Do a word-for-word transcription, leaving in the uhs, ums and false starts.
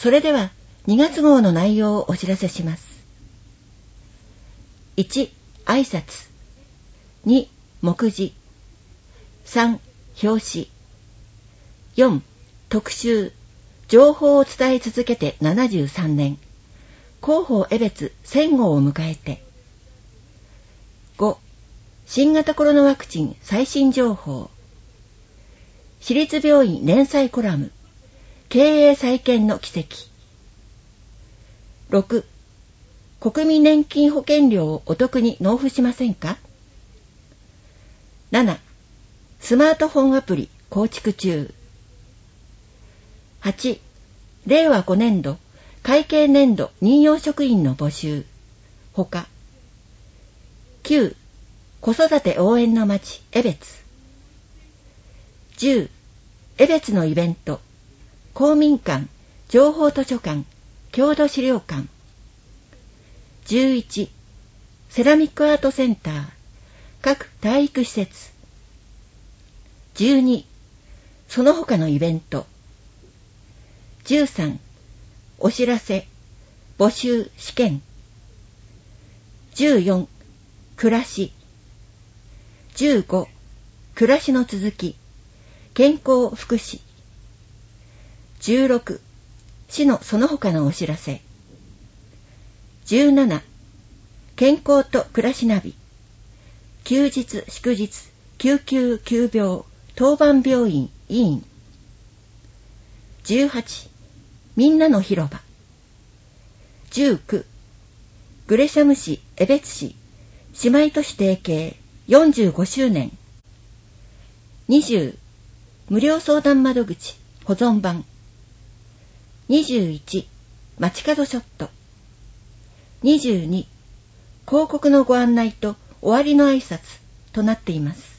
それではにがつ号の内容をお知らせします。いち、挨拶。に、目次。さん、表紙。よん、特集。情報を伝え続けてななじゅうさんねん。広報江別せん号を迎えて。ご、新型コロナワクチン最新情報。私立病院連載コラム。経営再建の奇跡。ろく、国民年金保険料をお得に納付しませんか？なな、スマートフォンアプリ構築中。はち、れいわごねんど会計年度任用職員の募集。ほか。きゅう、子育て応援の街江別。じゅう、江別のイベント。公民館、情報図書館、郷土資料館。じゅういち、セラミックアートセンター、各体育施設。じゅうに、その他のイベント。じゅうさん、お知らせ、募集、試験。じゅうよん、暮らし。じゅうご、暮らしの続き、健康福祉。じゅうろく、市のその他のお知らせ。じゅうなな、健康と暮らしナビ。休日祝日救急急病当番病院委員。じゅうはち、みんなの広場。じゅうきゅう、グレシャム市江別市姉妹都市提携よんじゅうごしゅうねん。にじゅう、無料相談窓口保存版。にじゅういち、街角ショット。にじゅうに、広告のご案内と終わりの挨拶となっています。